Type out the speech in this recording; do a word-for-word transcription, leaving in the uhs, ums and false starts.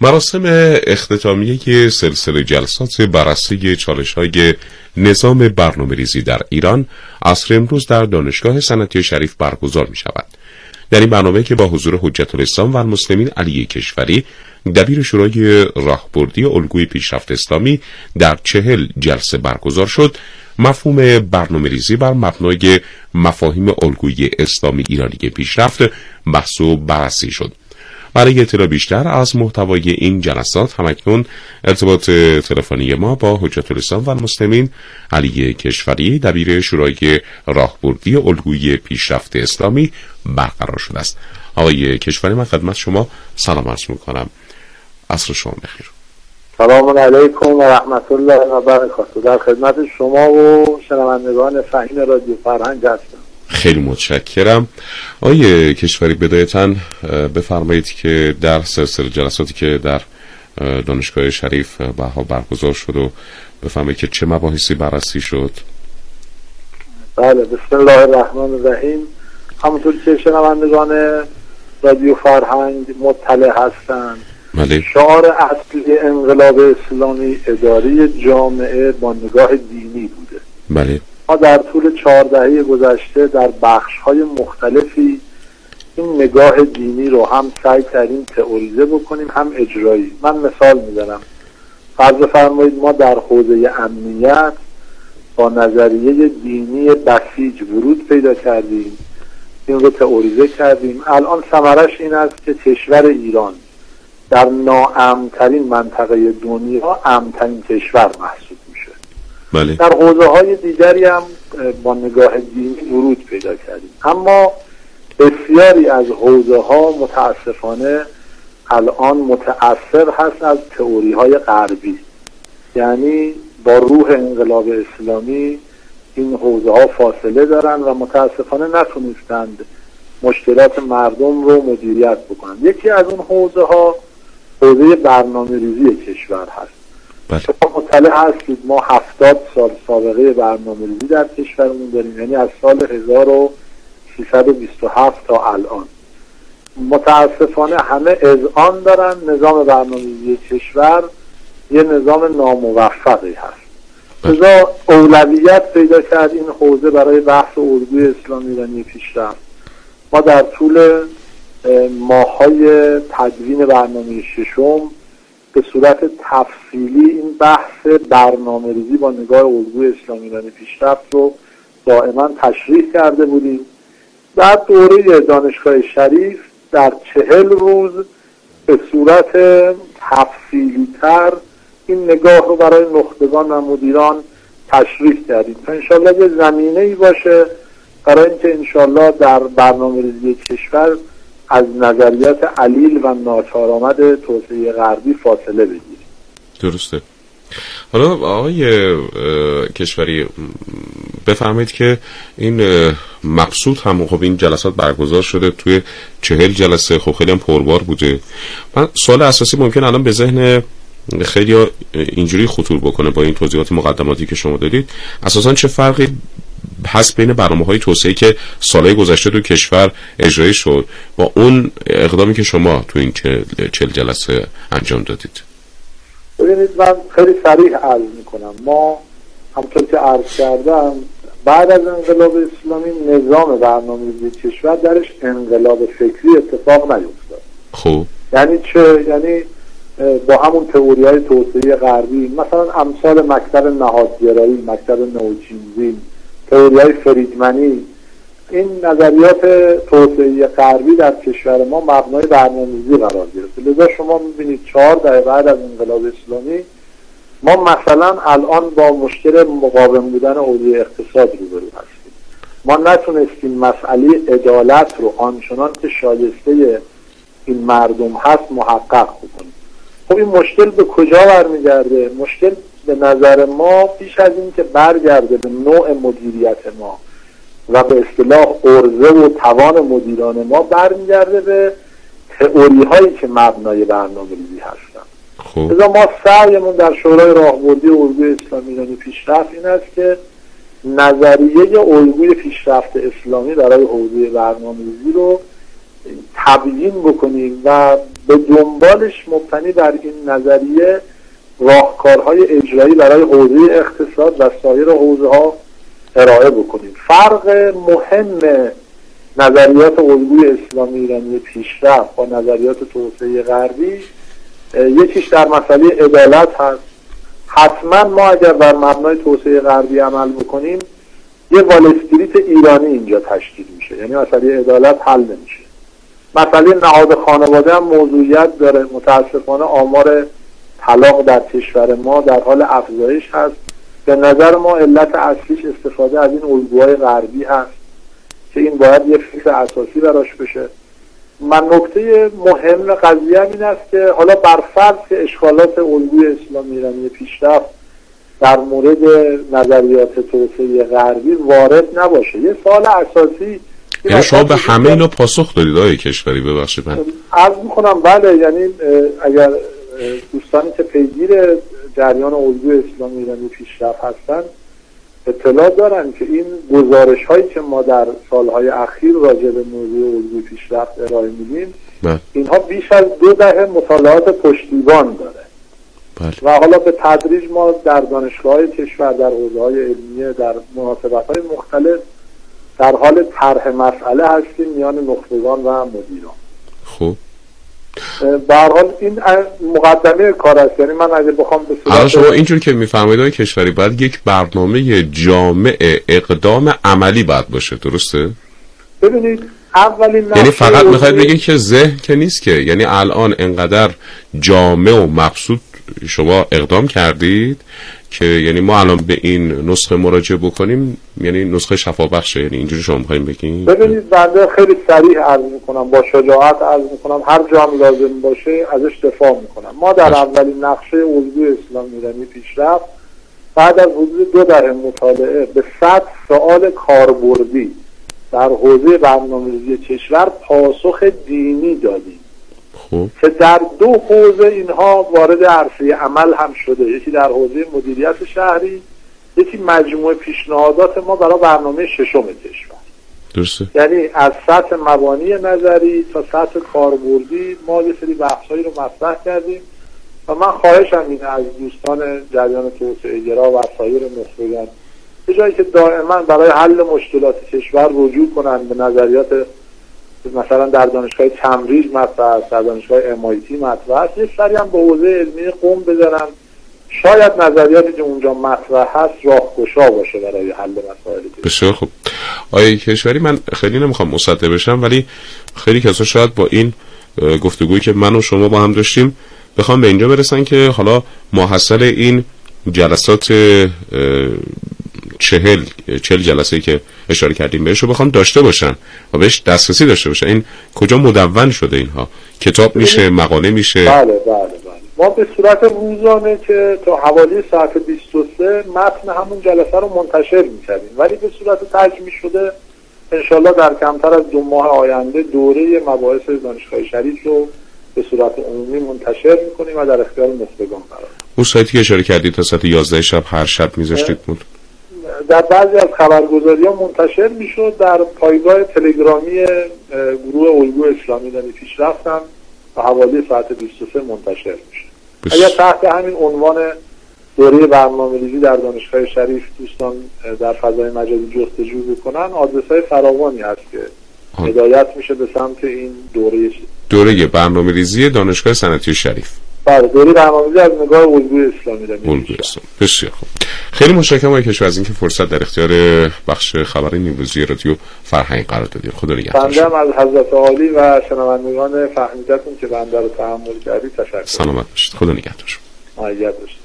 مراسم اختتامیه سلسله جلسات بررسی چالش‌های نظام برنامه‌ریزی در ایران عصر امروز در دانشگاه صنعتی شریف برگزار می‌شود. در این برنامه که با حضور حجت الاسلام و المسلمین علی کشوری، دبیر شورای راهبردی الگوی پیشرفت اسلامی، در چهل جلسه برگزار شد، مفهوم برنامه‌ریزی بر مبنای مفاهیم الگوی اسلامی ایرانی پیشرفت بحث و بررسی شد. برای اطلاع بیشتر از محتوای این جلسات همکنون ارتباط تلفنی ما با حجت الاسلام و المسلمین علی کشوری، دبیر شورای راهبردی الگوی پیشرفت اسلامی برقرار شده است. آقای کشوری، من خدمت شما سلام عرض می‌کنم. عصر شما بخیر. سلام علیکم و رحمت الله و برکاته. در خدمت شما و شنوندگان فهیم رادیو فرهنگ هستم. خیلی متشکرم. آقای کشوری، بدایتاً بفرمایید که در سلسله جلساتی که در دانشگاه شریف بها برگزار شد و بفرمایید که چه مباحثی بررسی شد. بله، بسم الله الرحمن الرحیم. همونطور که شنوندگان رادیو فرهنگ مطلع هستند، بله. شعار اصلی انقلاب اسلامی اداره جامعه با نگاه دینی بوده. بله. ما در طول چهار دهه گذشته در بخش‌های مختلفی این نگاه دینی رو هم سعی کردیم تئوریزه بکنیم، هم اجرایی. من مثال میزنم. فرض فرمایید ما در حوزه امنیت با نظریه دینی بسیج ورود پیدا کردیم، این رو تئوریزه کردیم. الان ثمرش این است که کشور ایران در ناامن‌ترین منطقه دنیا امن‌ترین کشور محسوب میشه. بله. در حوزه های دیگری هم با نگاه دینی ورود پیدا کردیم، اما بسیاری از حوزه ها متاسفانه الان متأثر هست از تئوری های غربی، یعنی با روح انقلاب اسلامی این حوزه ها فاصله دارن و متاسفانه نتونستند مشکلات مردم رو مدیریت بکنن. یکی از اون حوزه ها حوزه برنامه ریزی کشور هست. شما مطلع هستید ما هفتاد سال سابقه برنامه ریزی در کشورمون داریم، یعنی از سال هزار و سیصد و بیست و هفت تا الان. متاسفانه همه اذعان دارن نظام برنامه ریزی کشور یه نظام ناموفقی هست. لذا اولویت پیدا کرد این حوزه برای بحث الگوی اسلامی ایرانی پیشرفت. ما در طول ماه‌های تدوین برنامه ششم به صورت تفصیلی این بحث برنامه ریزی با نگاه الگوی اسلامی ایرانی پیشرفت رو دائما تشریح کرده بودیم. در دوره دانشگاه شریف در چهل روز به صورت تفصیلی تر این نگاه رو برای نخبگان و مدیران تشریح کردیم تا انشالله یه زمینه‌ای باشه برای اینکه انشالله در برنامه ریزی کشور از نظریات علیل و ناچارآمد توسعه غربی فاصله بگیریم. درسته. حالا آقای کشوری بفرمایید که این مقصود هم خب این جلسات برگزار شده توی چهل جلسه، خب خیلی هم پربار بوده. من سوال اساسی ممکن الان به ذهن خیلی اینجوری خطور بکنه با این توضیحات مقدماتی که شما دادید، اساساً چه فرقی هست بین برنامه‌های توسعه‌ای که سالهای گذشته تو کشور اجرایی شد با اون اقدامی که شما تو این چهل جلسه انجام دادید؟ ببینید، من خیلی صریح عرض میکنم. ما همطور که عرض کردم بعد از انقلاب اسلامی نظام برنامه‌ریزی کشور درش انقلاب فکری اتفاق نیفتاد. خب یعنی چه؟ یعنی با همون تئوری‌های توسعه غربی، مثلا امثال مکتب نهادگرایی، مکتب نوچینزی، تئوری‌های فریدمنی، این نظریات توسعه غربی در کشور ما مبنای برنامه‌ریزی قرار گرفت. لذا شما می‌بینید چهار دهه بعد از انقلاب اسلامی ما مثلا الان با مشکل مقاوم بودن حوزه اقتصاد روبرو هستیم. ما نتونستیم مسئله عدالت رو آنچنان که شایسته این مردم هست محقق بکنیم. خب این مشکل به کجا برمیگرده؟ مشکل به نظر ما پیش از این که برگرده به نوع مدیریت ما و به اصطلاح عرضه و توان مدیران ما، برمیگرده به تئوری هایی که مبنای برنامه‌ریزی هستن. خب لذا ما سعیمون در شورای راهبردی الگوی اسلامی ایرانی پیشرفت این است که نظریه الگوی پیشرفت اسلامی برای حوزه برنامه‌ریزی رو تبیین بکنیم و به دنبالش مبتنی بر این نظریه راهکارهای اجرایی برای حوزه اقتصاد و سایر حوزه ها ارائه بکنیم. فرق مهم نظریات الگوی اسلامی ایرانی پیشرفت با نظریات توسعه غربی یکیش در مسئله عدالت هست. حتما ما اگر بر مبنای توسعه غربی عمل بکنیم یه وال استریت ایرانی اینجا تشکیل میشه، یعنی مسئله عدالت حل نمیشه. مسئله نهاد خانواده هم موضوعیت داره. متاسفانه آمار طلاق در کشور ما در حال افزایش هست. به نظر ما علت اصلیش استفاده از این الگوهای غربی هست که این باید یه فکر اساسی براش بشه. من نکته مهم قضیه این است که حالا برفرض که اشکالات الگوی اسلامی ایرانی پیشرفت در مورد نظریات توسعه غربی وارد نباشه، یه سوال اساسی یعنی شما به همه اینا پاسخ دارید آقای کشوری؟ ببخشید من عرض میکنم بله، یعنی اگر دوستانی که پیگیر جریان الگوی اسلامی ایرانی پیشرفت هستن اطلاع دارن که این گزارش هایی که ما در سالهای اخیر راجع به موضوع الگوی پیشرفت ارائه میدیم اینها بیش از دو دهه مطالعات پشتیبان داره. بله. و حالا به تدریج ما در دانشگاه‌های کشور در حوزه‌های علمیه در مناسبت‌های مختلف در حال طرح مسئله هستیم میان نخبگان و مدیران. خوب به هر حال این مقدمه کار است. یعنی من اگه بخوام به صورت شما اینجور که میفرمایید آقای کشوری باید یک برنامه جامع اقدام عملی باید باشه، درسته؟ ببینید اولین یعنی فقط میخواید بگید که ذهن که نیست که، یعنی الان انقدر جامع و مبسوط شما اقدام کردید که یعنی ما الان به این نسخه مراجعه بکنیم یعنی نسخه شفابخشه، یعنی اینجوری شما میخوایم بگید؟ ببینید بنده خیلی صریح عرض میکنم، با شجاعت عرض میکنم، هر جا هم لازم باشه ازش دفاع میکنم. ما در اولین نقشه الگوی اسلامی ایرانی پیشرفت بعد از حدود دو دهه مطالعه به صد سوال کاربردی در حوزه برنامه‌ریزی کشور پاسخ دینی دادیم خوب. که در دو حوزه اینها وارد عرصه عمل هم شده، یکی در حوزه مدیریت شهری، یکی مجموعه پیشنهادات ما برای برنامه ششم کشور. درسته. یعنی از سطح مبانی نظری تا سطح کاربردی ما یه سری بحثایی رو مطرح کردیم و من خواهشم اینه از دوستان جریان توسعه گرا و سایر نخبگان به جایی که دائما برای حل مشکلات کشور رجوع کنن به نظریات مثلا در دانشگاه کمبریج مطرح است، در دانشگاه ام آی تی مطرح است، یه سری هم به حوزه علمی قم بذارن، شاید نظریاتی که اونجا مطرح هست راهگشا باشه برای حل مسائل. بسیار خوب. آقای کشوری من خیلی نمیخوام مصدق بشم ولی خیلی کسا شاید با این گفتگویی که من و شما با هم داشتیم بخوام به اینجا برسن که حالا ماحصل این جلسات چهل چهل جلسه‌ای که اشاره کردیم بهش رو بخوام داشته باشن و بهش دسترسی داشته باشن. این کجا مدون شده؟ اینها کتاب میشه، مقاله میشه؟ بله بله بله. ما به صورت روزانه که تا حوالی ساعت بیست و سه متن همون جلسه رو منتشر می‌کردیم، ولی به صورت تجمیع شده انشالله در کمتر از دو ماه آینده دوره مباحث دانشگاه شریف رو به صورت عمومی منتشر می‌کنیم و در اختیار نخبگان قرار. اون سایتی که اشاره کردید تا ساعت یازده شب هر شب می‌ذاشتید بود؟ در بعضی از خبرگزاری‌ها منتشر می‌شد، در پایگاه تلگرامی گروه الگوی اسلامی ایرانی پیشرفت هم به حوالی ساعت بیست و سه منتشر میشه. بس... اگر تحت همین عنوان دوره برنامه‌ریزی در دانشگاه شریف دوستان در فضای مجازی جستجو بکنن آدرس‌های فراوانی هست که آن. هدایت میشه به سمت این دوره دوره برنامه‌ریزی دانشگاه صنعتی شریف. بله، دوره برنامه‌ریزی از نگاه الگوی اسلامی ایرانی. بسیار خوب. خیلی متشکرم آقای کشوری از اینکه فرصت در اختیار بخش خبری نیمروزی رادیو فرهنگ قرار دادید. خدا نگهدار. بنده هم از حضرت عالی و شنوندگان فهمیدتون که بنده رو تحمل کردید تشکر. سلامت باشید. خدا نگهدار. مایه باشید.